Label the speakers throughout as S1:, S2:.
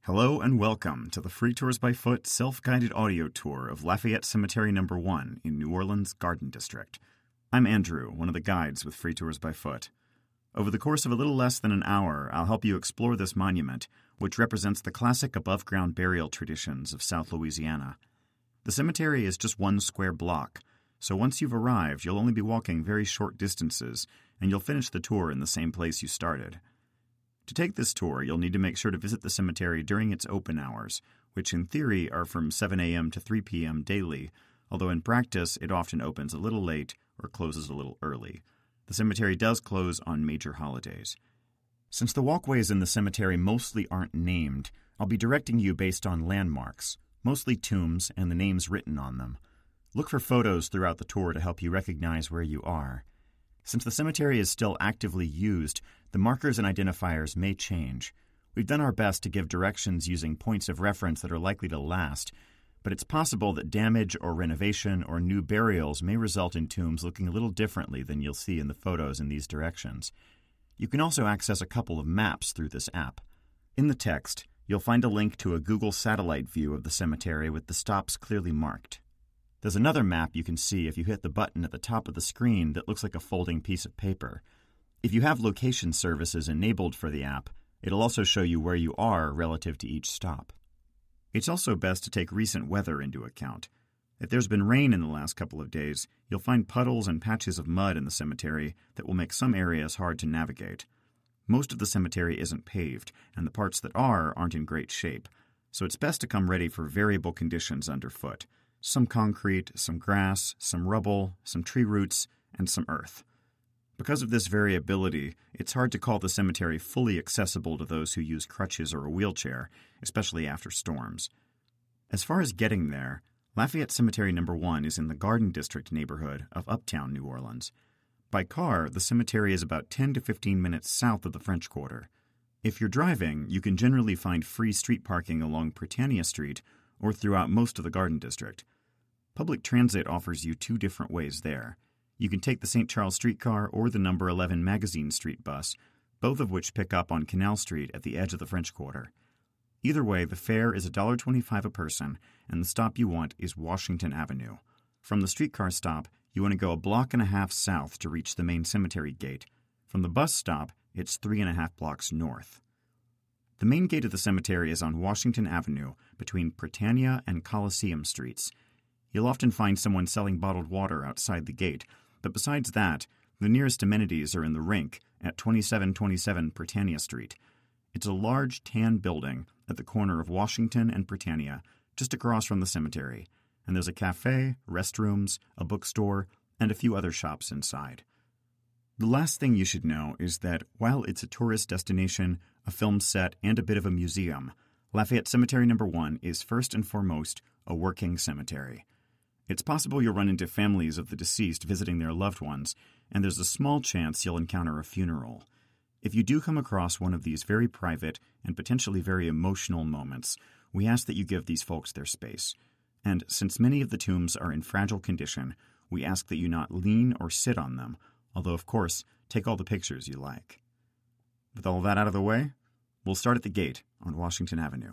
S1: Hello and welcome to the Free Tours by Foot self-guided audio tour of Lafayette Cemetery No. 1 in New Orleans' Garden District. I'm Andrew, one of the guides with Free Tours by Foot. Over the course of a little less than an hour, I'll help you explore this monument, which represents the classic above-ground burial traditions of South Louisiana. The cemetery is just one square block, so once you've arrived, you'll only be walking very short distances, and you'll finish the tour in the same place you started. To take this tour, you'll need to make sure to visit the cemetery during its open hours, which in theory are from 7 a.m. to 3 p.m. daily, although in practice it often opens a little late or closes a little early. The cemetery does close on major holidays. Since the walkways in the cemetery mostly aren't named, I'll be directing you based on landmarks, mostly tombs and the names written on them. Look for photos throughout the tour to help you recognize where you are. Since the cemetery is still actively used, the markers and identifiers may change. We've done our best to give directions using points of reference that are likely to last, but it's possible that damage or renovation or new burials may result in tombs looking a little differently than you'll see in the photos in these directions. You can also access a couple of maps through this app. In the text, you'll find a link to a Google satellite view of the cemetery with the stops clearly marked. There's another map you can see if you hit the button at the top of the screen that looks like a folding piece of paper. If you have location services enabled for the app, it'll also show you where you are relative to each stop. It's also best to take recent weather into account. If there's been rain in the last couple of days, you'll find puddles and patches of mud in the cemetery that will make some areas hard to navigate. Most of the cemetery isn't paved, and the parts that aren't in great shape, so it's best to come ready for variable conditions underfoot. Some concrete, some grass, some rubble, some tree roots, and some earth. Because of this variability, it's hard to call the cemetery fully accessible to those who use crutches or a wheelchair, especially after storms. As far as getting there, Lafayette Cemetery No. 1 is in the Garden District neighborhood of uptown New Orleans. By car, the cemetery is about 10 to 15 minutes south of the French Quarter. If you're driving, you can generally find free street parking along Britannia Street or throughout most of the Garden District. Public transit offers you two different ways there. You can take the St. Charles streetcar or the number 11 Magazine Street bus, both of which pick up on Canal Street at the edge of the French Quarter. Either way, the fare is $1.25 a person, and the stop you want is Washington Avenue. From the streetcar stop, you want to go a block and a half south to reach the main cemetery gate. From the bus stop, it's 3.5 blocks north. The main gate of the cemetery is on Washington Avenue between Britannia and Coliseum Streets. You'll often find someone selling bottled water outside the gate, but besides that, the nearest amenities are in the rink at 2727 Britannia Street. It's a large tan building at the corner of Washington and Britannia, just across from the cemetery, and there's a cafe, restrooms, a bookstore, and a few other shops inside. The last thing you should know is that while it's a tourist destination, a film set, and a bit of a museum, Lafayette Cemetery No. 1 is first and foremost a working cemetery. It's possible you'll run into families of the deceased visiting their loved ones, and there's a small chance you'll encounter a funeral. If you do come across one of these very private and potentially very emotional moments, we ask that you give these folks their space. And since many of the tombs are in fragile condition, we ask that you not lean or sit on them, although, of course, take all the pictures you like. With all that out of the way, we'll start at the gate on Washington Avenue.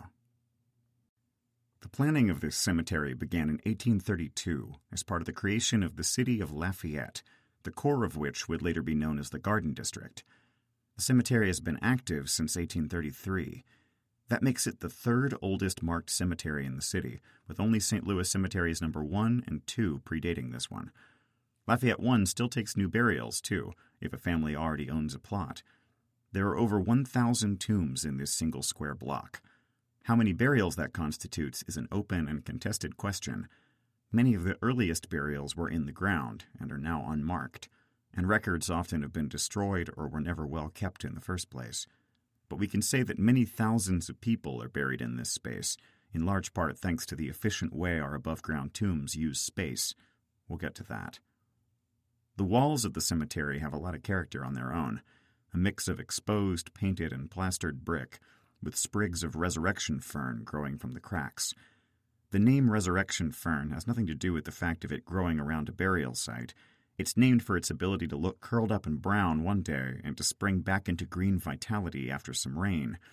S1: The planning of this cemetery began in 1832 as part of the creation of the city of Lafayette, the core of which would later be known as the Garden District. The cemetery has been active since 1833. That makes it the third oldest marked cemetery in the city, with only St. Louis Cemeteries No. 1 and 2 predating this one. Lafayette 1 still takes new burials, too, if a family already owns a plot. There are over 1,000 tombs in this single square block. How many burials that constitutes is an open and contested question. Many of the earliest burials were in the ground and are now unmarked, and records often have been destroyed or were never well kept in the first place. But we can say that many thousands of people are buried in this space, in large part thanks to the efficient way our above-ground tombs use space. We'll get to that. The walls of the cemetery have a lot of character on their own, a mix of exposed, painted, and plastered brick, with sprigs of resurrection fern growing from the cracks. The name resurrection fern has nothing to do with the fact of it growing around a burial site. It's named for its ability to look curled up and brown one day and to spring back into green vitality after some rain.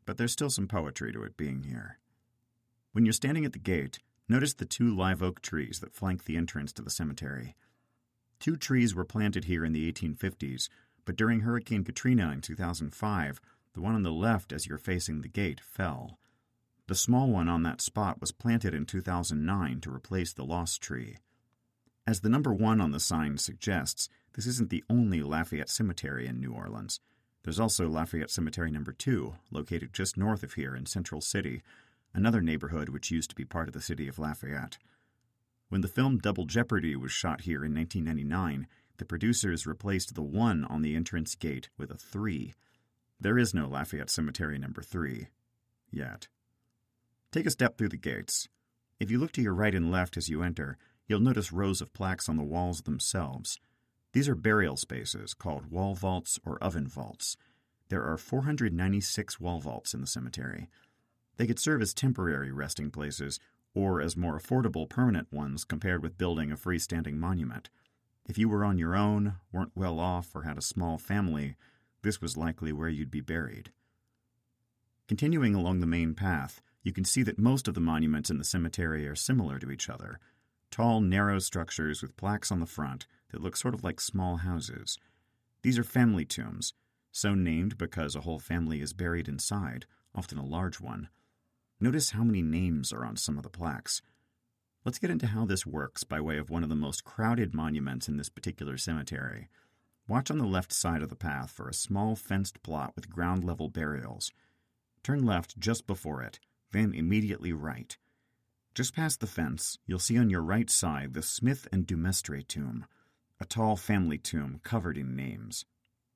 S1: but there's still some poetry to it being here. When you're standing at the gate, notice the 2 live oak trees that flank the entrance to the cemetery. 2 trees were planted here in the 1850s, but during Hurricane Katrina in 2005, the one on the left as you're facing the gate fell. The small one on that spot was planted in 2009 to replace the lost tree. As the number 1 on the sign suggests, this isn't the only Lafayette Cemetery in New Orleans. There's also Lafayette Cemetery No. 2, located just north of here in Central City, another neighborhood which used to be part of the city of Lafayette. When the film Double Jeopardy was shot here in 1999, the producers replaced the 1 on the entrance gate with a 3. There is no Lafayette Cemetery No. 3. Yet. Take a step through the gates. If you look to your right and left as you enter, you'll notice rows of plaques on the walls themselves. These are burial spaces called wall vaults or oven vaults. There are 496 wall vaults in the cemetery. They could serve as temporary resting places or as more affordable permanent ones compared with building a freestanding monument. If you were on your own, weren't well off, or had a small family, this was likely where you'd be buried. Continuing along the main path, you can see that most of the monuments in the cemetery are similar to each other. Tall, narrow structures with plaques on the front that look sort of like small houses. These are family tombs, so named because a whole family is buried inside, often a large one. Notice how many names are on some of the plaques. Let's get into how this works by way of one of the most crowded monuments in this particular cemetery. Watch on the left side of the path for a small fenced plot with ground-level burials. Turn left just before it, then immediately right. Just past the fence, you'll see on your right side the Smith and Dumestre tomb, a tall family tomb covered in names.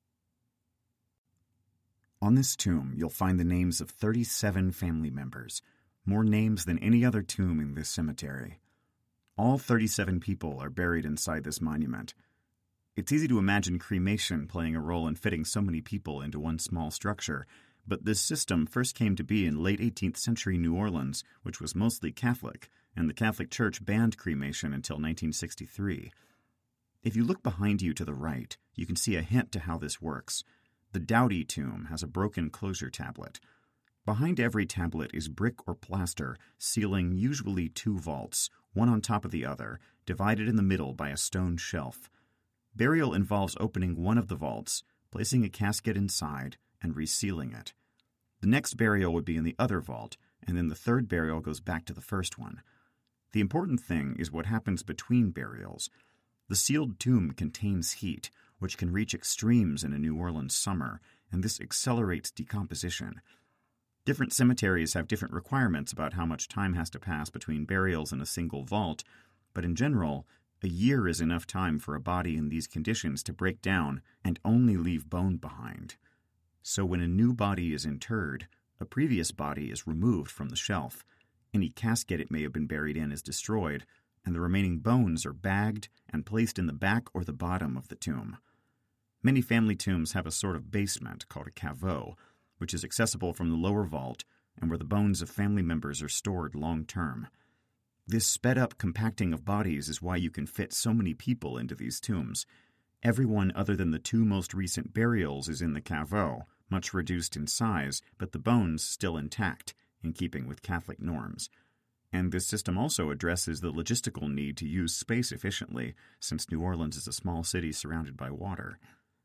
S1: On this tomb, you'll find the names of 37 family members, more names than any other tomb in this cemetery. All 37 people are buried inside this monument. It's easy to imagine cremation playing a role in fitting so many people into one small structure, but this system first came to be in late 18th century New Orleans, which was mostly Catholic, and the Catholic Church banned cremation until 1963. If you look behind you to the right, you can see a hint to how this works. The Doughty tomb has a broken closure tablet. Behind every tablet is brick or plaster, sealing usually 2 vaults, one on top of the other, divided in the middle by a stone shelf. Burial involves opening one of the vaults, placing a casket inside, and resealing it. The next burial would be in the other vault, and then the third burial goes back to the first one. The important thing is what happens between burials. The sealed tomb contains heat, which can reach extremes in a New Orleans summer, and this accelerates decomposition. Different cemeteries have different requirements about how much time has to pass between burials in a single vault, but in general, a year is enough time for a body in these conditions to break down and only leave bone behind. So when a new body is interred, a previous body is removed from the shelf. Any casket it may have been buried in is destroyed, and the remaining bones are bagged and placed in the back or the bottom of the tomb. Many family tombs have a sort of basement called a caveau, which is accessible from the lower vault and where the bones of family members are stored long-term. This sped-up compacting of bodies is why you can fit so many people into these tombs. Everyone other than the 2 most recent burials is in the caveau, much reduced in size, but the bones still intact, in keeping with Catholic norms. And this system also addresses the logistical need to use space efficiently, since New Orleans is a small city surrounded by water.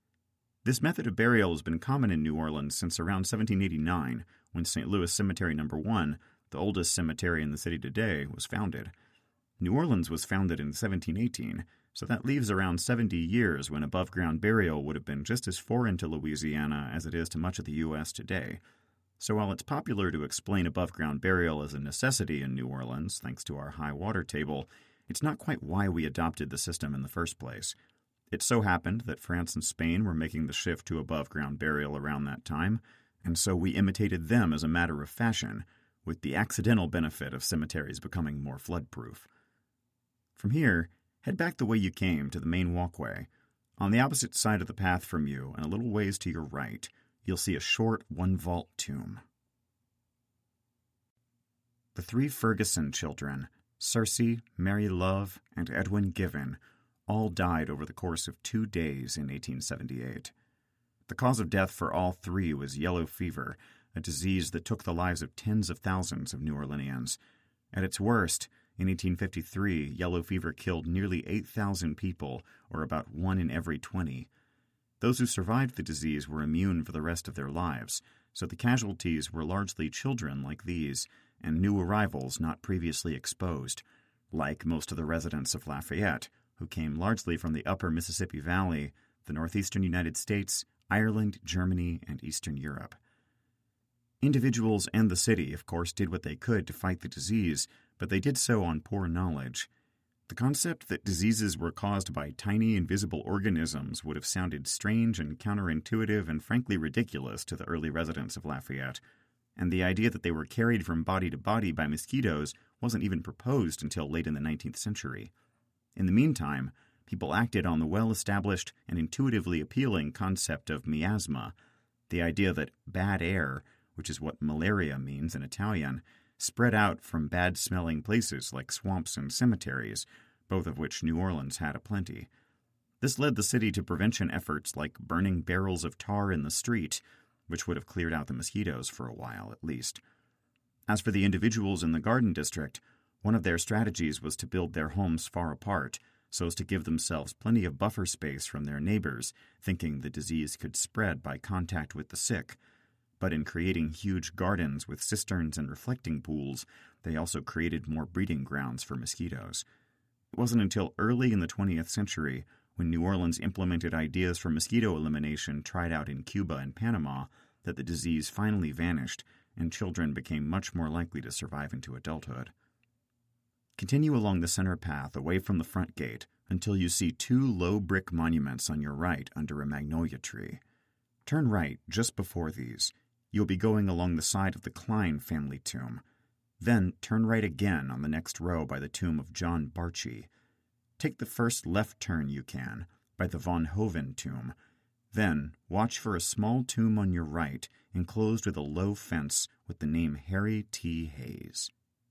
S1: This method of burial has been common in New Orleans since around 1789, when St. Louis Cemetery No. 1, the oldest cemetery in the city today, was founded. New Orleans was founded in 1718, so that leaves around 70 years when above-ground burial would have been just as foreign to Louisiana as it is to much of the U.S. today. So while it's popular to explain above-ground burial as a necessity in New Orleans, thanks to our high water table, it's not quite why we adopted the system in the first place. It so happened that France and Spain were making the shift to above-ground burial around that time, and so we imitated them as a matter of fashion, with the accidental benefit of cemeteries becoming more flood-proof. From here, head back the way you came to the main walkway. On the opposite side of the path from you, and a little ways to your right, you'll see a short 1-vault tomb. The 3 Ferguson children, Circe, Mary Love, and Edwin Given, all died over the course of 2 days in 1878. The cause of death for all 3 was yellow fever, a disease that took the lives of tens of thousands of New Orleanians. At its worst, in 1853, yellow fever killed nearly 8,000 people, or about 1 in every 20. Those who survived the disease were immune for the rest of their lives, so the casualties were largely children like these, and new arrivals not previously exposed, like most of the residents of Lafayette, who came largely from the upper Mississippi Valley, the northeastern United States, Ireland, Germany, and Eastern Europe. Individuals and the city, of course, did what they could to fight the disease, but they did so on poor knowledge. The concept that diseases were caused by tiny, invisible organisms would have sounded strange and counterintuitive and frankly ridiculous to the early residents of Lafayette, and the idea that they were carried from body to body by mosquitoes wasn't even proposed until late in the 19th century. In the meantime, people acted on the well-established and intuitively appealing concept of miasma, the idea that bad air, which is what malaria means in Italian, spread out from bad-smelling places like swamps and cemeteries, both of which New Orleans had aplenty. This led the city to prevention efforts like burning barrels of tar in the street, which would have cleared out the mosquitoes for a while at least. As for the individuals in the Garden District, one of their strategies was to build their homes far apart, so as to give themselves plenty of buffer space from their neighbors, thinking the disease could spread by contact with the sick. But in creating huge gardens with cisterns and reflecting pools, they also created more breeding grounds for mosquitoes. It wasn't until early in the 20th century, when New Orleans implemented ideas for mosquito elimination tried out in Cuba and Panama, that the disease finally vanished and children became much more likely to survive into adulthood. Continue along the center path away from the front gate until you see 2 low brick monuments on your right under a magnolia tree. Turn right just before these. You'll be going along the side of the Klein family tomb. Then turn right again on the next row by the tomb of John Barchi. Take the first left turn you can, by the Von Hoven tomb. Then watch for a small tomb on your right, enclosed with a low fence with the name Harry T. Hayes.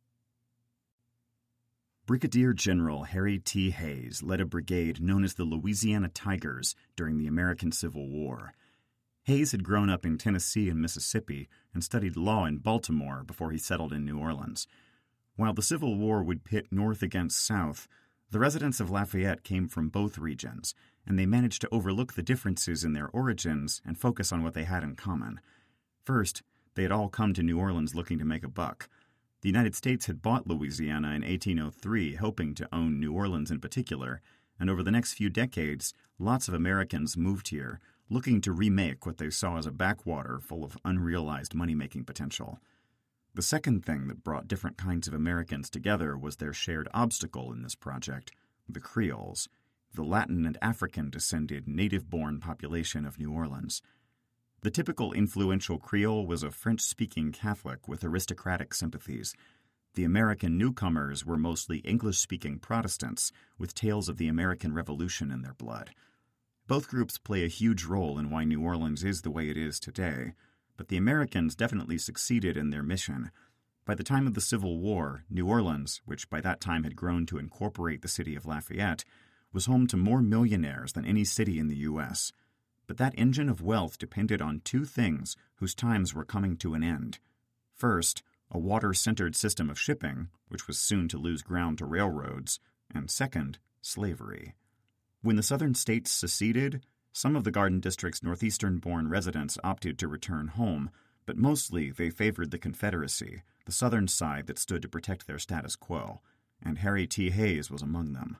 S1: Brigadier General Harry T. Hayes led a brigade known as the Louisiana Tigers during the American Civil War. Hayes had grown up in Tennessee and Mississippi and studied law in Baltimore before he settled in New Orleans. While the Civil War would pit North against South, the residents of Lafayette came from both regions, and they managed to overlook the differences in their origins and focus on what they had in common. First, they had all come to New Orleans looking to make a buck. The United States had bought Louisiana in 1803, hoping to own New Orleans in particular, and over the next few decades, lots of Americans moved here, looking to remake what they saw as a backwater full of unrealized money-making potential. The second thing that brought different kinds of Americans together was their shared obstacle in this project, the Creoles, the Latin and African-descended native-born population of New Orleans. The typical influential Creole was a French-speaking Catholic with aristocratic sympathies. The American newcomers were mostly English-speaking Protestants with tales of the American Revolution in their blood. Both groups play a huge role in why New Orleans is the way it is today, but the Americans definitely succeeded in their mission. By the time of the Civil War, New Orleans, which by that time had grown to incorporate the city of Lafayette, was home to more millionaires than any city in the U.S. But that engine of wealth depended on 2 things whose times were coming to an end. First, a water-centered system of shipping, which was soon to lose ground to railroads, and second, slavery. When the southern states seceded, some of the Garden District's northeastern-born residents opted to return home, but mostly they favored the Confederacy, the southern side that stood to protect their status quo, and Harry T. Hayes was among them.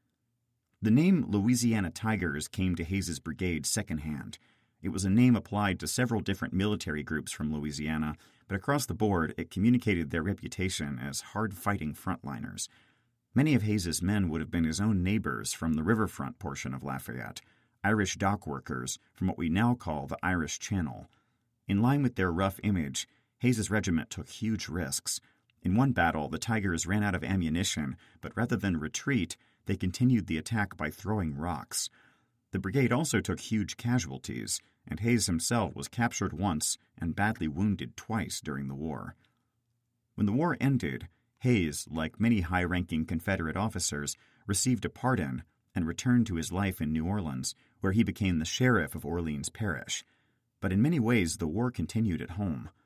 S1: The name Louisiana Tigers came to Hayes's brigade secondhand. It was a name applied to several different military groups from Louisiana, but across the board it communicated their reputation as hard-fighting frontliners. Many of Hayes's men would have been his own neighbors from the riverfront portion of Lafayette, Irish dock workers from what we now call the Irish Channel. In line with their rough image, Hayes's regiment took huge risks. In one battle, the Tigers ran out of ammunition, but rather than retreat, they continued the attack by throwing rocks. The brigade also took huge casualties, and Hayes himself was captured once and badly wounded twice during the war. When the war ended, Hayes, like many high-ranking Confederate officers, received a pardon and returned to his life in New Orleans, where he became the sheriff of Orleans Parish. But in many ways, the war continued at home.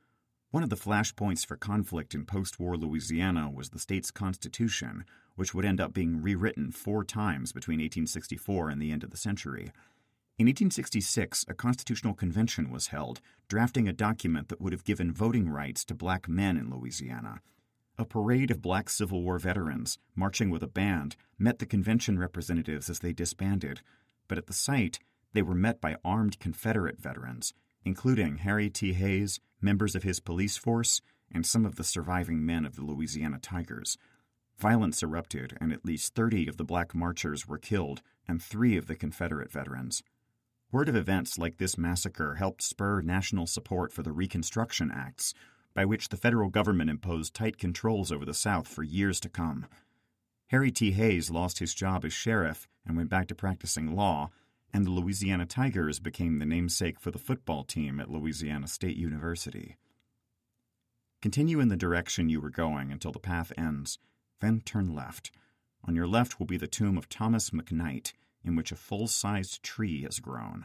S1: One of the flashpoints for conflict in post-war Louisiana was the state's constitution, which would end up being rewritten 4 times between 1864 and the end of the century. In 1866, a constitutional convention was held, drafting a document that would have given voting rights to black men in Louisiana. A parade of black Civil War veterans, marching with a band, met the convention representatives as they disbanded, but at the site, they were met by armed Confederate veterans, including Harry T. Hayes, members of his police force, and some of the surviving men of the Louisiana Tigers. Violence erupted, and at least 30 of the black marchers were killed, and 3 of the Confederate veterans. Word of events like this massacre helped spur national support for the Reconstruction Acts, by which the federal government imposed tight controls over the South for years to come. Harry T. Hayes lost his job as sheriff and went back to practicing law, and the Louisiana Tigers became the namesake for the football team at Louisiana State University. Continue in the direction you were going until the path ends, then turn left. On your left will be the tomb of Thomas McKnight, in which a full-sized tree has grown.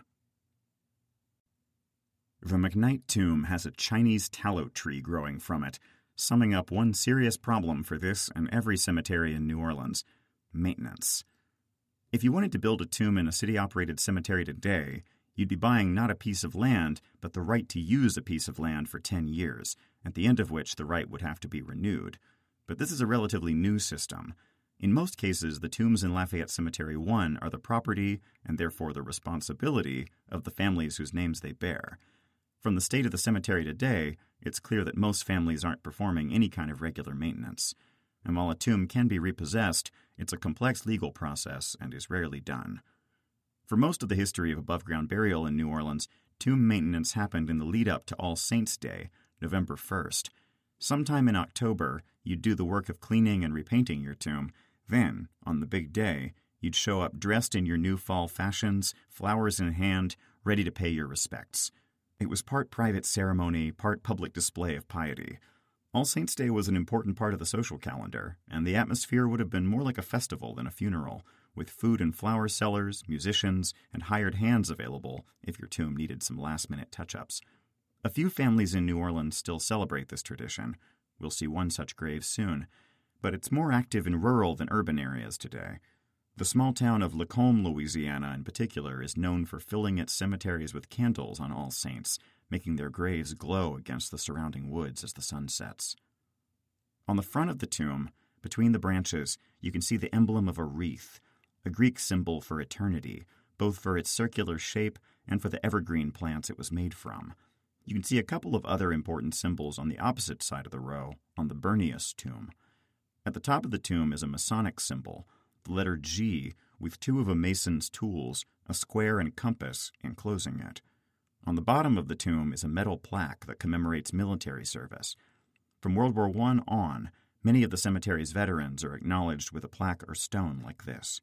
S1: The McKnight tomb has a Chinese tallow tree growing from it, summing up one serious problem for this and every cemetery in New Orleans: maintenance. If you wanted to build a tomb in a city-operated cemetery today, you'd be buying not a piece of land, but the right to use a piece of land for 10 years, at the end of which the right would have to be renewed. But this is a relatively new system. In most cases, the tombs in Lafayette Cemetery 1 are the property, and therefore the responsibility, of the families whose names they bear. From the state of the cemetery today, it's clear that most families aren't performing any kind of regular maintenance. And while a tomb can be repossessed, it's a complex legal process and is rarely done. For most of the history of above-ground burial in New Orleans, tomb maintenance happened in the lead-up to All Saints' Day, November 1st. Sometime in October, you'd do the work of cleaning and repainting your tomb. Then, on the big day, you'd show up dressed in your new fall fashions, flowers in hand, ready to pay your respects. It was part private ceremony, part public display of piety. All Saints' Day was an important part of the social calendar, and the atmosphere would have been more like a festival than a funeral, with food and flower sellers, musicians, and hired hands available if your tomb needed some last-minute touch-ups. A few families in New Orleans still celebrate this tradition. We'll see one such grave soon, but it's more active in rural than urban areas today. The small town of Lacombe, Louisiana, in particular, is known for filling its cemeteries with candles on All Saints, making their graves glow against the surrounding woods as the sun sets. On the front of the tomb, between the branches, you can see the emblem of a wreath, a Greek symbol for eternity, both for its circular shape and for the evergreen plants it was made from. You can see a couple of other important symbols on the opposite side of the row, on the Bernius tomb. At the top of the tomb is a Masonic symbol, the letter G, with 2 of a mason's tools, a square and compass, enclosing it. On the bottom of the tomb is a metal plaque that commemorates military service. From World War I on, many of the cemetery's veterans are acknowledged with a plaque or stone like this.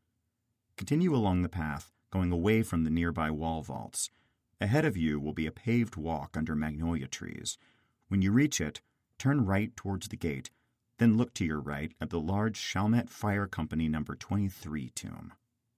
S1: Continue along the path, going away from the nearby wall vaults. Ahead of you will be a paved walk under magnolia trees. When you reach it, turn right towards the gate, then look to your right at the large Chalmette Fire Company No. 23 tomb.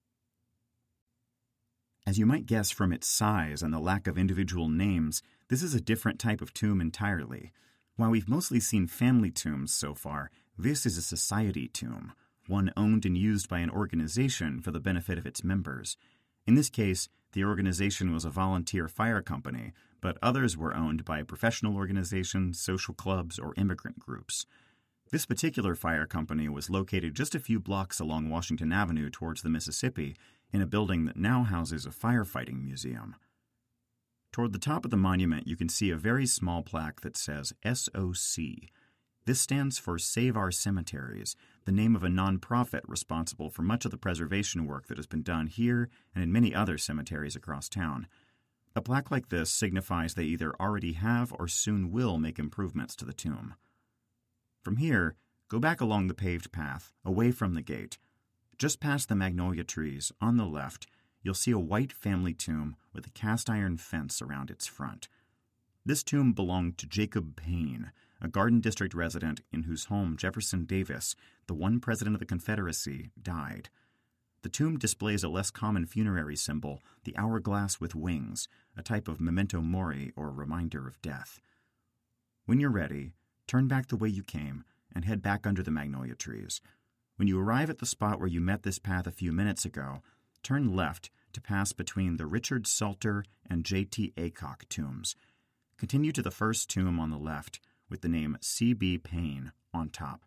S1: As you might guess from its size and the lack of individual names, this is a different type of tomb entirely. While we've mostly seen family tombs so far, this is a society tomb, one owned and used by an organization for the benefit of its members. In this case, the organization was a volunteer fire company, but others were owned by professional organizations, social clubs, or immigrant groups. This particular fire company was located just a few blocks along Washington Avenue towards the Mississippi, in a building that now houses a firefighting museum. Toward the top of the monument, you can see a very small plaque that says SOC. This stands for Save Our Cemeteries, the name of a nonprofit responsible for much of the preservation work that has been done here and in many other cemeteries across town. A plaque like this signifies they either already have or soon will make improvements to the tomb. From here, go back along the paved path, away from the gate. Just past the magnolia trees, on the left, you'll see a white family tomb with a cast-iron fence around its front. This tomb belonged to Jacob Payne, a Garden District resident in whose home Jefferson Davis, the one president of the Confederacy, died. The tomb displays a less common funerary symbol, the hourglass with wings, a type of memento mori or reminder of death. When you're ready, turn back the way you came and head back under the magnolia trees. When you arrive at the spot where you met this path a few minutes ago, turn left to pass between the Richard Salter and J.T. Aycock tombs. Continue to the first tomb on the left with the name C.B. Payne on top.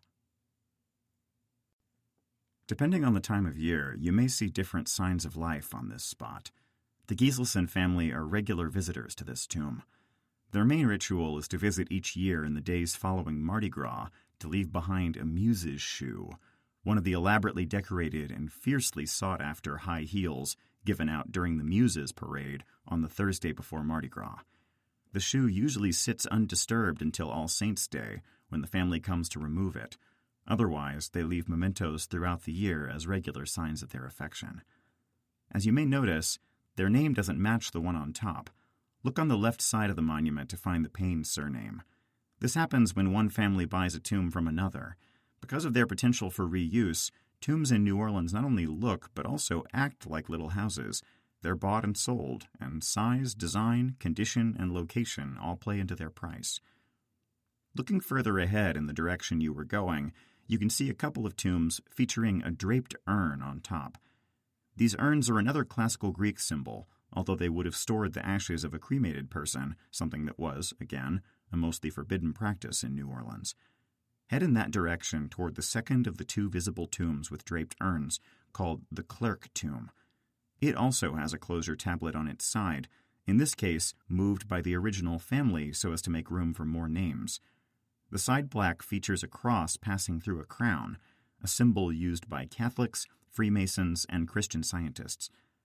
S1: Depending on the time of year, you may see different signs of life on this spot. The Gieselson family are regular visitors to this tomb. Their main ritual is to visit each year in the days following Mardi Gras to leave behind a muse's shoe, one of the elaborately decorated and fiercely sought-after high heels given out during the Muses Parade on the Thursday before Mardi Gras. The shoe usually sits undisturbed until All Saints' Day, when the family comes to remove it. Otherwise, they leave mementos throughout the year as regular signs of their affection. As you may notice, their name doesn't match the one on top. Look on the left side of the monument to find the Payne surname. This happens when one family buys a tomb from another. Because of their potential for reuse, tombs in New Orleans not only look but also act like little houses. They're bought and sold, and size, design, condition, and location all play into their price. Looking further ahead in the direction you were going, you can see a couple of tombs featuring a draped urn on top. These urns are another classical Greek symbol, although they would have stored the ashes of a cremated person, something that was, again, a mostly forbidden practice in New Orleans. Head in that direction toward the second of the two visible tombs with draped urns, called the Clerk Tomb. It also has a closure tablet on its side, in this case moved by the original family so as to make room for more names. The side plaque features a cross passing through a crown, a symbol used by Catholics, Freemasons, and Christian Scientists.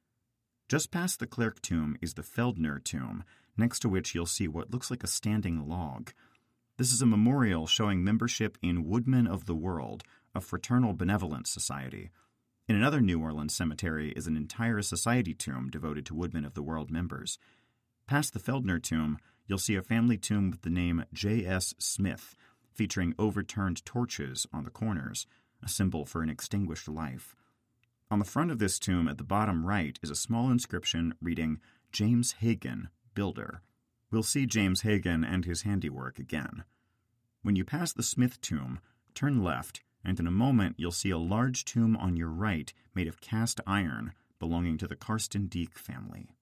S1: Just past the Clerk Tomb is the Feldner Tomb, next to which you'll see what looks like a standing log. This is a memorial showing membership in Woodmen of the World, a fraternal benevolence society. In another New Orleans cemetery is an entire society tomb devoted to Woodmen of the World members. Past the Feldner Tomb, you'll see a family tomb with the name J.S. Smith, featuring overturned torches on the corners, a symbol for an extinguished life. On the front of this tomb at the bottom right is a small inscription reading, James Hagan, Builder. We'll see James Hagan and his handiwork again. When you pass the Smith tomb, turn left, and in a moment you'll see a large tomb on your right made of cast iron belonging to the Karsten Dieck family.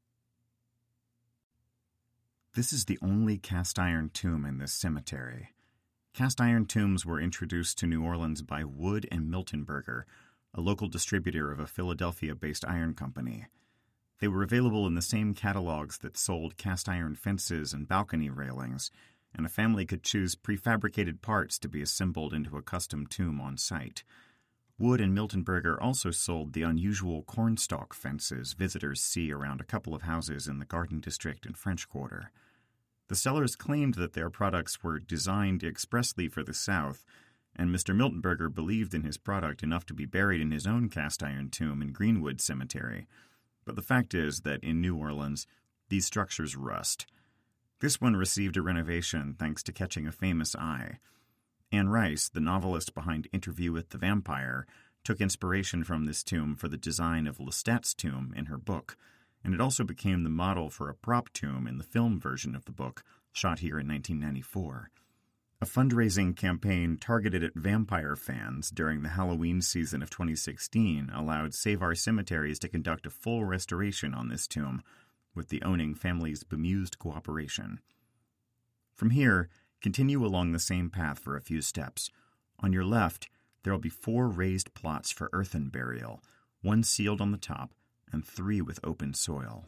S1: This is the only cast iron tomb in this cemetery. Cast iron tombs were introduced to New Orleans by Wood and Miltenberger, a local distributor of a Philadelphia-based iron company. They were available in the same catalogs that sold cast iron fences and balcony railings, and a family could choose prefabricated parts to be assembled into a custom tomb on site. Wood and Miltenberger also sold the unusual cornstalk fences visitors see around a couple of houses in the Garden District and French Quarter. The sellers claimed that their products were designed expressly for the South, and Mr. Miltenberger believed in his product enough to be buried in his own cast iron tomb in Greenwood Cemetery. But the fact is that in New Orleans, these structures rust. This one received a renovation thanks to catching a famous eye. Anne Rice, the novelist behind Interview with the Vampire, took inspiration from this tomb for the design of Lestat's tomb in her book, and it also became the model for a prop tomb in the film version of the book, shot here in 1994. A fundraising campaign targeted at vampire fans during the Halloween season of 2016 allowed Save Our Cemeteries to conduct a full restoration on this tomb, with the owning family's bemused cooperation. From here, continue along the same path for a few steps. On your left, there will be 4 raised plots for earthen burial, 1 sealed on the top, and 3 with open soil.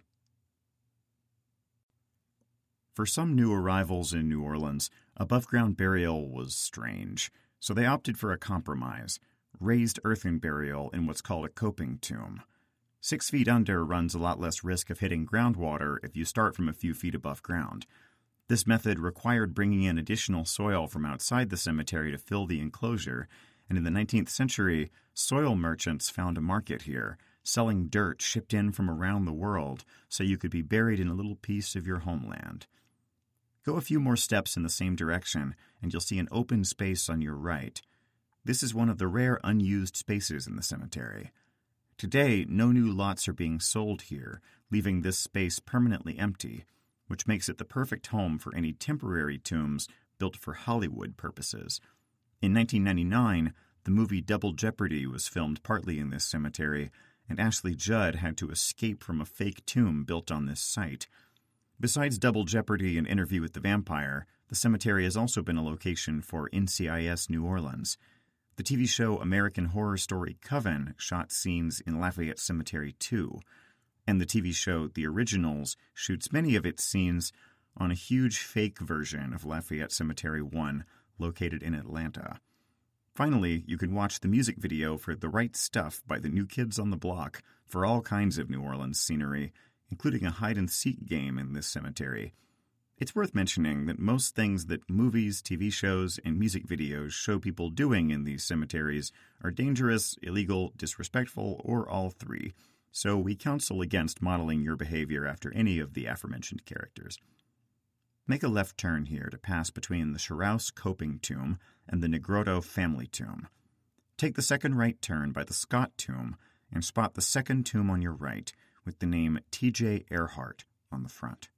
S1: For some new arrivals in New Orleans, above-ground burial was strange, so they opted for a compromise, raised earthen burial in what's called a coping tomb. 6 feet under runs a lot less risk of hitting groundwater if you start from a few feet above ground. This method required bringing in additional soil from outside the cemetery to fill the enclosure, and in the 19th century, soil merchants found a market here, selling dirt shipped in from around the world so you could be buried in a little piece of your homeland. Go a few more steps in the same direction, and you'll see an open space on your right. This is one of the rare unused spaces in the cemetery. Today, no new lots are being sold here, leaving this space permanently empty. which makes it the perfect home for any temporary tombs built for Hollywood purposes. In 1999, the movie Double Jeopardy was filmed partly in this cemetery, and Ashley Judd had to escape from a fake tomb built on this site. Besides Double Jeopardy and Interview with the Vampire, the cemetery has also been a location for NCIS New Orleans. The TV show American Horror Story Coven shot scenes in Lafayette Cemetery too, and the TV show The Originals shoots many of its scenes on a huge fake version of Lafayette Cemetery 1 located in Atlanta. Finally, you can watch the music video for The Right Stuff by the New Kids on the Block for all kinds of New Orleans scenery, including a hide-and-seek game in this cemetery. It's worth mentioning that most things that movies, TV shows, and music videos show people doing in these cemeteries are dangerous, illegal, disrespectful, or all three, so we counsel against modeling your behavior after any of the aforementioned characters. Make a left turn here to pass between the Sherrouse Coping Tomb and the Negrotto Family Tomb. Take the second right turn by the Scott Tomb and spot the second tomb on your right with the name T.J. Earhart on the front.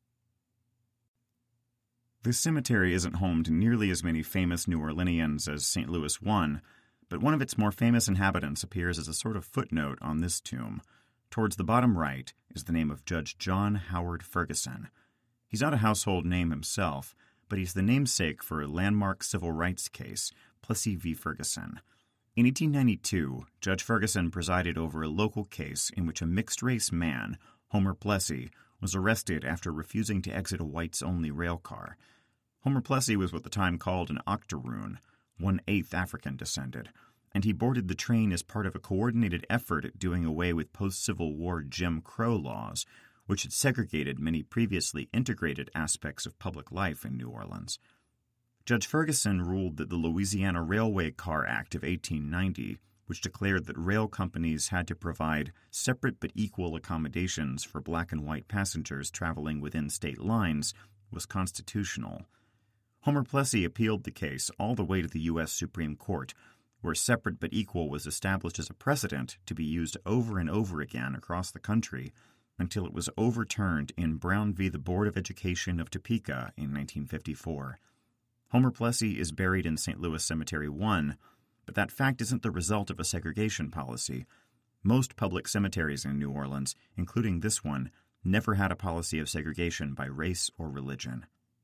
S1: This cemetery isn't home to nearly as many famous New Orleanians as St. Louis 1, but one of its more famous inhabitants appears as a sort of footnote on this tomb. Towards the bottom right is the name of Judge John Howard Ferguson. He's not a household name himself, but he's the namesake for a landmark civil rights case, Plessy v. Ferguson. In 1892, Judge Ferguson presided over a local case in which a mixed-race man, Homer Plessy, was arrested after refusing to exit a whites-only rail car. Homer Plessy was what the time called an octoroon, 1/8 African-descended, and he boarded the train as part of a coordinated effort at doing away with post-Civil War Jim Crow laws, which had segregated many previously integrated aspects of public life in New Orleans. Judge Ferguson ruled that the Louisiana Railway Car Act of 1890, which declared that rail companies had to provide separate but equal accommodations for black and white passengers traveling within state lines, was constitutional. Homer Plessy appealed the case all the way to the U.S. Supreme Court, where separate but equal was established as a precedent to be used over and over again across the country until it was overturned in Brown v. the Board of Education of Topeka in 1954. Homer Plessy is buried in St. Louis Cemetery 1, but that fact isn't the result of a segregation policy. Most public cemeteries in New Orleans, including this one, never had a policy of segregation by race or religion.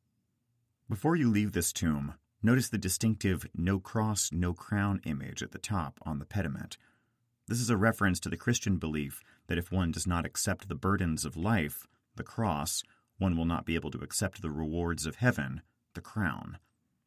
S1: Before you leave this tomb, notice the distinctive "no cross, no crown" image at the top on the pediment. This is a reference to the Christian belief that if one does not accept the burdens of life, the cross, one will not be able to accept the rewards of heaven, the crown.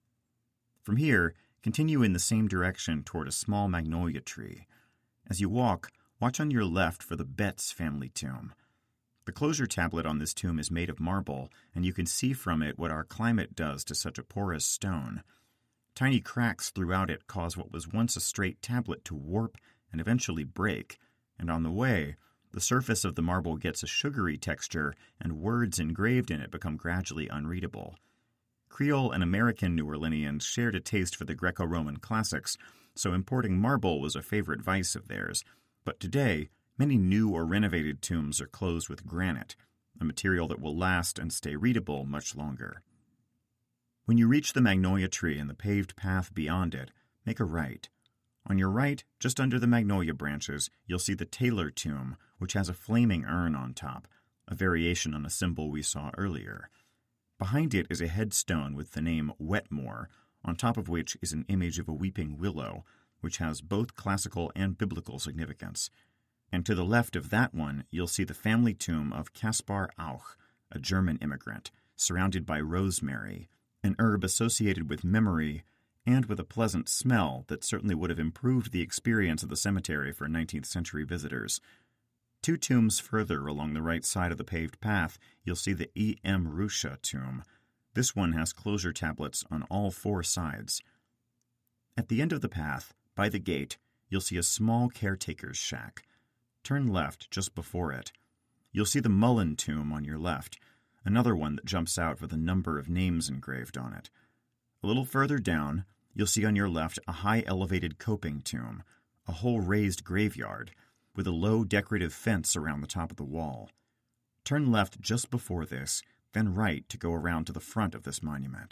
S1: From here, continue in the same direction toward a small magnolia tree. As you walk, watch on your left for the Betts family tomb. The closure tablet on this tomb is made of marble, and you can see from it what our climate does to such a porous stone. Tiny cracks throughout it cause what was once a straight tablet to warp and eventually break, and on the way, the surface of the marble gets a sugary texture, and words engraved in it become gradually unreadable. Creole and American New Orleanians shared a taste for the Greco-Roman classics, so importing marble was a favorite vice of theirs. But today, many new or renovated tombs are closed with granite, a material that will last and stay readable much longer. When you reach the magnolia tree and the paved path beyond it, make a right. On your right, just under the magnolia branches, you'll see the Taylor tomb, which has a flaming urn on top, a variation on a symbol we saw earlier. Behind it is a headstone with the name Wetmore, on top of which is an image of a weeping willow, which has both classical and biblical significance. And to the left of that one, you'll see the family tomb of Caspar Auch, a German immigrant, surrounded by rosemary, an herb associated with memory and with a pleasant smell that certainly would have improved the experience of the cemetery for 19th century visitors. 2 tombs further along the right side of the paved path, you'll see the E.M. Ruscha tomb. This one has closure tablets on all 4 sides. At the end of the path, by the gate, you'll see a small caretaker's shack. Turn left just before it. You'll see the Mullen tomb on your left, another one that jumps out with a number of names engraved on it. A little further down, you'll see on your left a high elevated coping tomb, a whole raised graveyard, with a low decorative fence around the top of the wall. Turn left just before this, then right to go around to the front of this monument.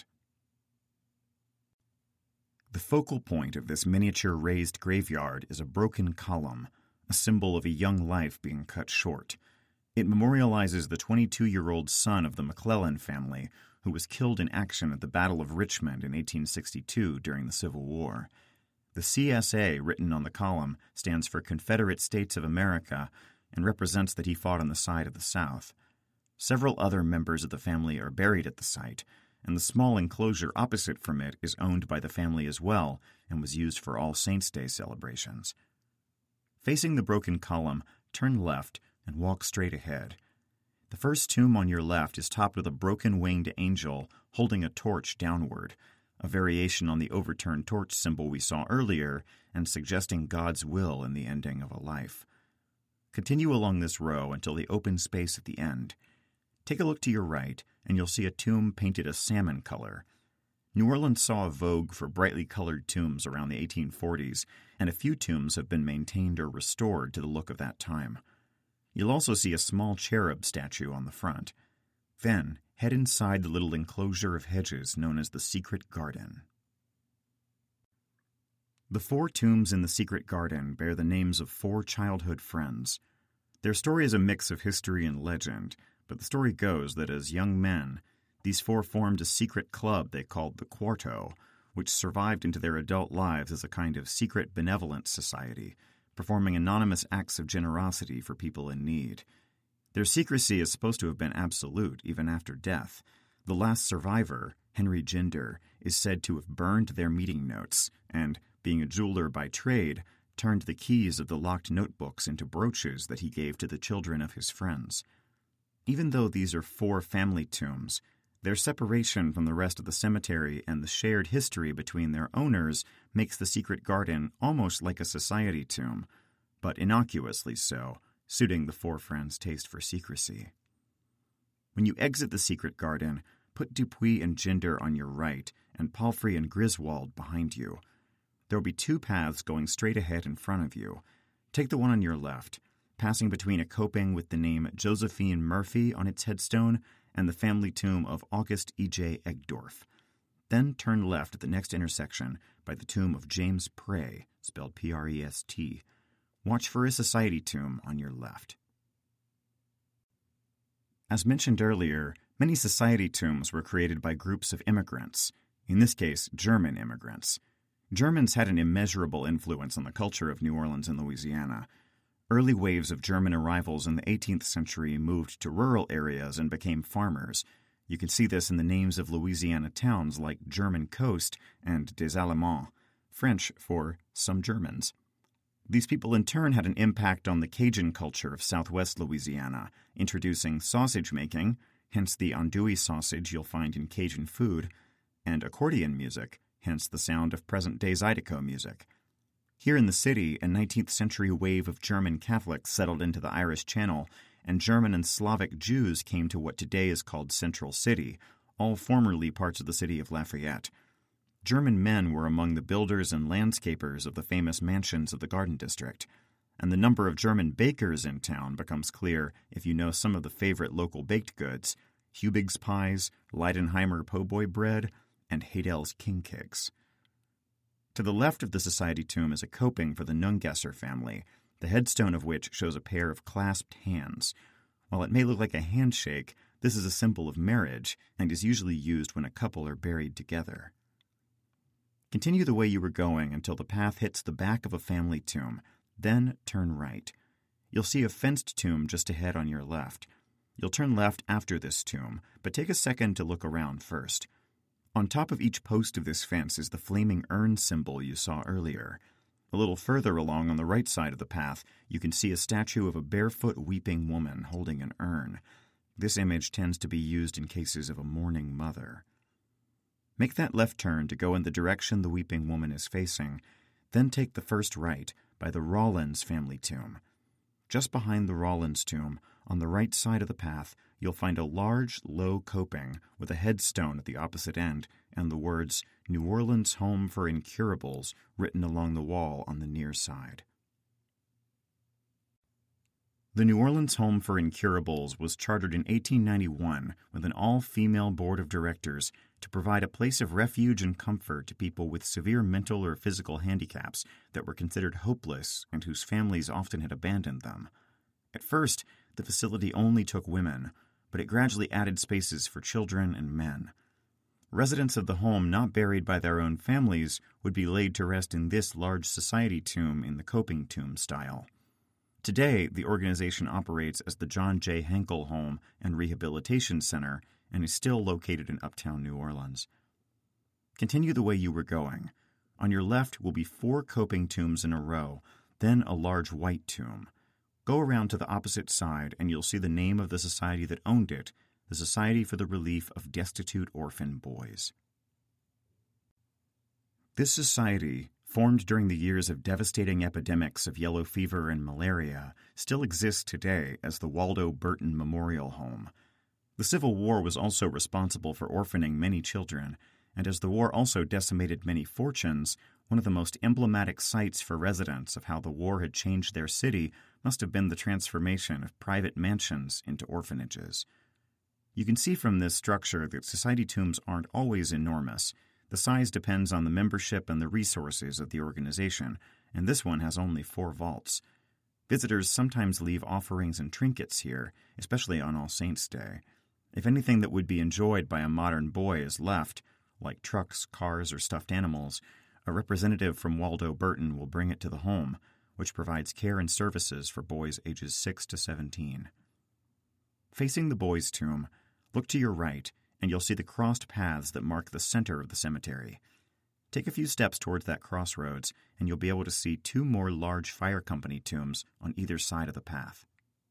S1: The focal point of this miniature raised graveyard is a broken column, a symbol of a young life being cut short. It memorializes the 22-year-old son of the McClellan family who was killed in action at the Battle of Richmond in 1862 during the Civil War. The CSA written on the column stands for Confederate States of America and represents that he fought on the side of the South. Several other members of the family are buried at the site, and the small enclosure opposite from it is owned by the family as well and was used for All Saints' Day celebrations. Facing the broken column, turn left and walk straight ahead. The first tomb on your left is topped with a broken-winged angel holding a torch downward, a variation on the overturned torch symbol we saw earlier and suggesting God's will in the ending of a life. Continue along this row until the open space at the end. Take a look to your right, and you'll see a tomb painted a salmon color. New Orleans saw a vogue for brightly colored tombs around the 1840s, and a few tombs have been maintained or restored to the look of that time. You'll also see a small cherub statue on the front. Then, head inside the little enclosure of hedges known as the Secret Garden. The 4 tombs in the Secret Garden bear the names of 4 childhood friends. Their story is a mix of history and legend, but the story goes that as young men, these 4 formed a secret club they called the Quarto, which survived into their adult lives as a kind of secret benevolence society, performing anonymous acts of generosity for people in need. Their secrecy is supposed to have been absolute even after death. The last survivor, Henry Ginder, is said to have burned their meeting notes and, being a jeweler by trade, turned the keys of the locked notebooks into brooches that he gave to the children of his friends. Even though these are 4 family tombs, their separation from the rest of the cemetery and the shared history between their owners makes the Secret Garden almost like a society tomb, but innocuously so, suiting the 4 friends' taste for secrecy. When you exit the Secret Garden, put Dupuy and Ginder on your right and Palfrey and Griswold behind you. There will be 2 paths going straight ahead in front of you. Take the one on your left, passing between a coping with the name Josephine Murphy on its headstone and the family tomb of August E.J. Egdorf. Then turn left at the next intersection by the tomb of James Prest, spelled P-R-E-S-T. Watch for a society tomb on your left. As mentioned earlier, many society tombs were created by groups of immigrants, in this case, German immigrants. Germans had an immeasurable influence on the culture of New Orleans and Louisiana. Early waves of German arrivals in the 18th century moved to rural areas and became farmers. You can see this in the names of Louisiana towns like German Coast and Des Allemands, French for some Germans. These people in turn had an impact on the Cajun culture of southwest Louisiana, introducing sausage making, hence the andouille sausage you'll find in Cajun food, and accordion music, hence the sound of present-day Zydeco music. Here in the city, a 19th century wave of German Catholics settled into the Irish Channel, and German and Slavic Jews came to what today is called Central City, all formerly parts of the city of Lafayette. German men were among the builders and landscapers of the famous mansions of the Garden District, and the number of German bakers in town becomes clear if you know some of the favorite local baked goods, Hubig's pies, Leidenheimer po' boy bread, and Hadel's king cakes. To the left of the society tomb is a coping for the Nungesser family, the headstone of which shows a pair of clasped hands. While it may look like a handshake, this is a symbol of marriage and is usually used when a couple are buried together. Continue the way you were going until the path hits the back of a family tomb, then turn right. You'll see a fenced tomb just ahead on your left. You'll turn left after this tomb, but take a second to look around first. On top of each post of this fence is the flaming urn symbol you saw earlier. A little further along on the right side of the path, you can see a statue of a barefoot weeping woman holding an urn. This image tends to be used in cases of a mourning mother. Make that left turn to go in the direction the weeping woman is facing, then take the first right by the Rollins family tomb. Just behind the Rollins tomb, on the right side of the path, you'll find a large, low coping with a headstone at the opposite end and the words, New Orleans Home for Incurables, written along the wall on the near side. The New Orleans Home for Incurables was chartered in 1891 with an all-female board of directors to provide a place of refuge and comfort to people with severe mental or physical handicaps that were considered hopeless and whose families often had abandoned them. At first, the facility only took women, but it gradually added spaces for children and men. Residents of the home not buried by their own families would be laid to rest in this large society tomb in the coping tomb style. Today, the organization operates as the John J. Henkel Home and Rehabilitation Center and is still located in uptown New Orleans. Continue the way you were going. On your left will be 4 coping tombs in a row, then a large white tomb. Go around to the opposite side and you'll see the name of the society that owned it, the Society for the Relief of Destitute Orphan Boys. This society, formed during the years of devastating epidemics of yellow fever and malaria, still exists today as the Waldo Burton Memorial Home. The Civil War was also responsible for orphaning many children, and as the war also decimated many fortunes, one of the most emblematic sights for residents of how the war had changed their city must have been the transformation of private mansions into orphanages. You can see from this structure that society tombs aren't always enormous. The size depends on the membership and the resources of the organization, and this one has only 4 vaults. Visitors sometimes leave offerings and trinkets here, especially on All Saints' Day. If anything that would be enjoyed by a modern boy is left, like trucks, cars, or stuffed animals, a representative from Waldo Burton will bring it to the home, which provides care and services for boys ages 6 to 17. Facing the boys' tomb, look to your right, and you'll see the crossed paths that mark the center of the cemetery. Take a few steps towards that crossroads, and you'll be able to see 2 more large fire company tombs on either side of the path.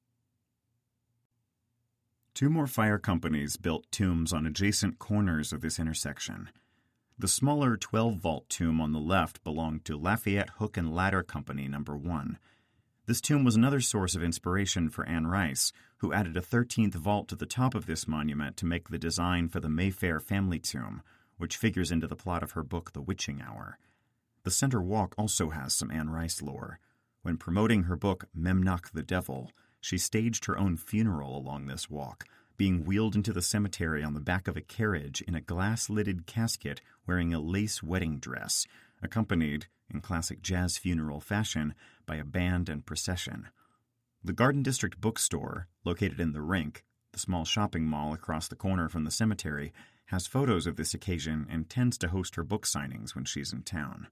S1: 2 more fire companies built tombs on adjacent corners of this intersection. The smaller 12-vault tomb on the left belonged to Lafayette Hook and Ladder Company No. 1. This tomb was another source of inspiration for Anne Rice, who added a 13th vault to the top of this monument to make the design for the Mayfair family tomb, which figures into the plot of her book The Witching Hour. The center walk also has some Anne Rice lore. When promoting her book Memnoch the Devil, she staged her own funeral along this walk, being wheeled into the cemetery on the back of a carriage in a glass-lidded casket wearing a lace wedding dress, accompanied, in classic jazz funeral fashion, by a band and procession. The Garden District Bookstore, located in the Rink, the small shopping mall across the corner from the cemetery, has photos of this occasion and tends to host her book signings when she's in town.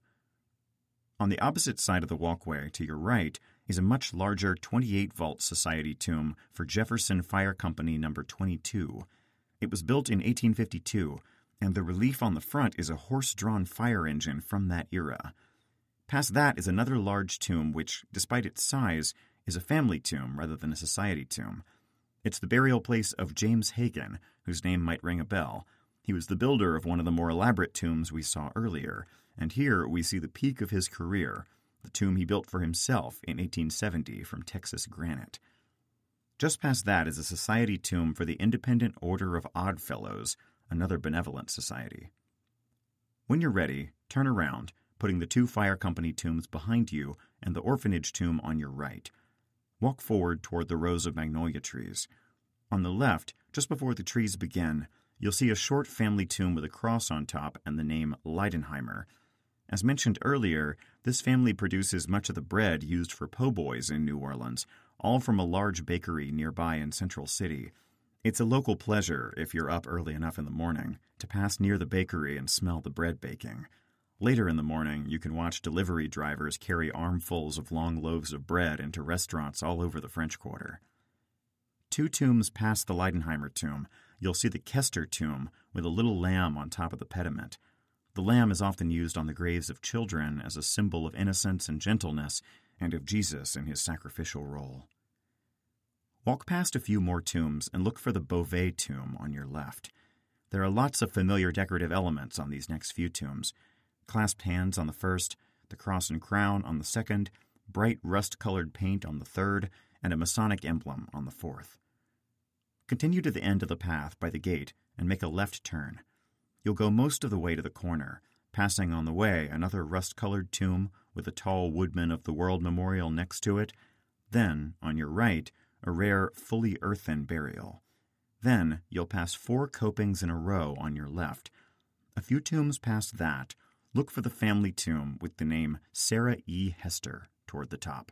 S1: On the opposite side of the walkway, to your right, is a much larger 28-vault society tomb for Jefferson Fire Company No. 22. It was built in 1852, and the relief on the front is a horse-drawn fire engine from that era. Past that is another large tomb which, despite its size, is a family tomb rather than a society tomb. It's the burial place of James Hagan, whose name might ring a bell. He was the builder of one of the more elaborate tombs we saw earlier, and here we see the peak of his career, the tomb he built for himself in 1870 from Texas granite. Just past that is a society tomb for the Independent Order of Odd Fellows, another benevolent society. When you're ready, turn around, putting the 2 fire company tombs behind you and the orphanage tomb on your right. Walk forward toward the rows of magnolia trees. On the left, just before the trees begin, you'll see a short family tomb with a cross on top and the name Leidenheimer. As mentioned earlier, this family produces much of the bread used for po' boys in New Orleans, all from a large bakery nearby in Central City. It's a local pleasure, if you're up early enough in the morning, to pass near the bakery and smell the bread baking. Later in the morning, you can watch delivery drivers carry armfuls of long loaves of bread into restaurants all over the French Quarter. 2 tombs past the Leidenheimer tomb, you'll see the Kester tomb with a little lamb on top of the pediment. The lamb is often used on the graves of children as a symbol of innocence and gentleness, and of Jesus in his sacrificial role. Walk past a few more tombs and look for the Beauvais tomb on your left. There are lots of familiar decorative elements on these next few tombs. Clasped hands on the first, the cross and crown on the second, bright rust-colored paint on the third, and a Masonic emblem on the fourth. Continue to the end of the path by the gate and make a left turn. You'll go most of the way to the corner, passing on the way another rust-colored tomb with a tall Woodman of the World memorial next to it. Then, on your right, a rare, fully earthen burial. Then you'll pass 4 copings in a row on your left. A few tombs past that, look for the family tomb with the name Sarah E. Hester toward the top.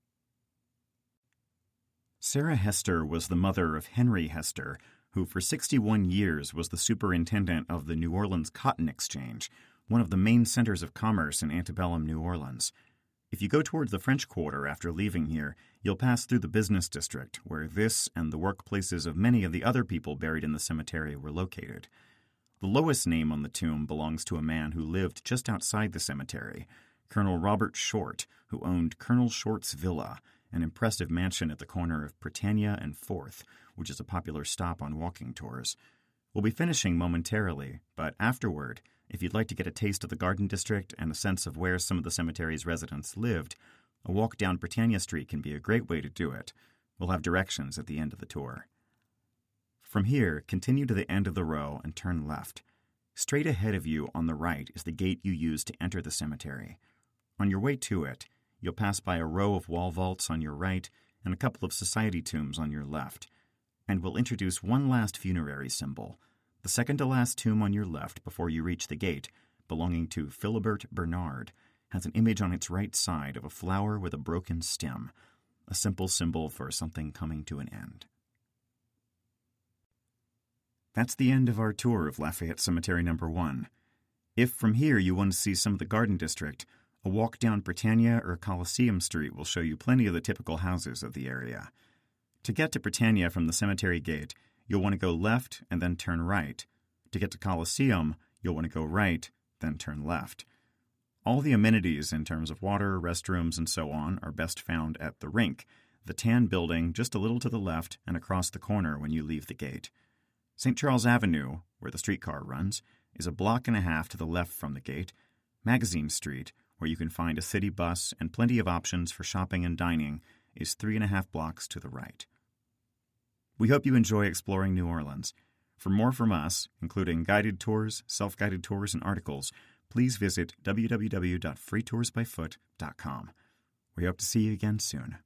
S1: Sarah Hester was the mother of Henry Hester, who for 61 years was the superintendent of the New Orleans Cotton Exchange, one of the main centers of commerce in antebellum New Orleans. If you go towards the French Quarter after leaving here, you'll pass through the business district, where this and the workplaces of many of the other people buried in the cemetery were located. The lowest name on the tomb belongs to a man who lived just outside the cemetery, Colonel Robert Short, who owned Colonel Short's Villa, an impressive mansion at the corner of Britannia and 4th, which is a popular stop on walking tours. We'll be finishing momentarily, but afterward, if you'd like to get a taste of the Garden District and a sense of where some of the cemetery's residents lived, a walk down Britannia Street can be a great way to do it. We'll have directions at the end of the tour. From here, continue to the end of the row and turn left. Straight ahead of you on the right is the gate you used to enter the cemetery. On your way to it, you'll pass by a row of wall vaults on your right and a couple of society tombs on your left. And we'll introduce one last funerary symbol. The second-to-last tomb on your left before you reach the gate, belonging to Philibert Bernard, has an image on its right side of a flower with a broken stem, a simple symbol for something coming to an end. That's the end of our tour of Lafayette Cemetery No. 1. If from here you want to see some of the Garden District, a walk down Britannia or Coliseum Street will show you plenty of the typical houses of the area. To get to Britannia from the cemetery gate, you'll want to go left and then turn right. To get to Coliseum, you'll want to go right, then turn left. All the amenities in terms of water, restrooms, and so on are best found at the Rink, the tan building just a little to the left and across the corner when you leave the gate. St. Charles Avenue, where the streetcar runs, is a block and a half to the left from the gate. Magazine Street, where you can find a city bus and plenty of options for shopping and dining, is 3.5 blocks to the right. We hope you enjoy exploring New Orleans. For more from us, including guided tours, self-guided tours, and articles, please visit www.freetoursbyfoot.com. We hope to see you again soon.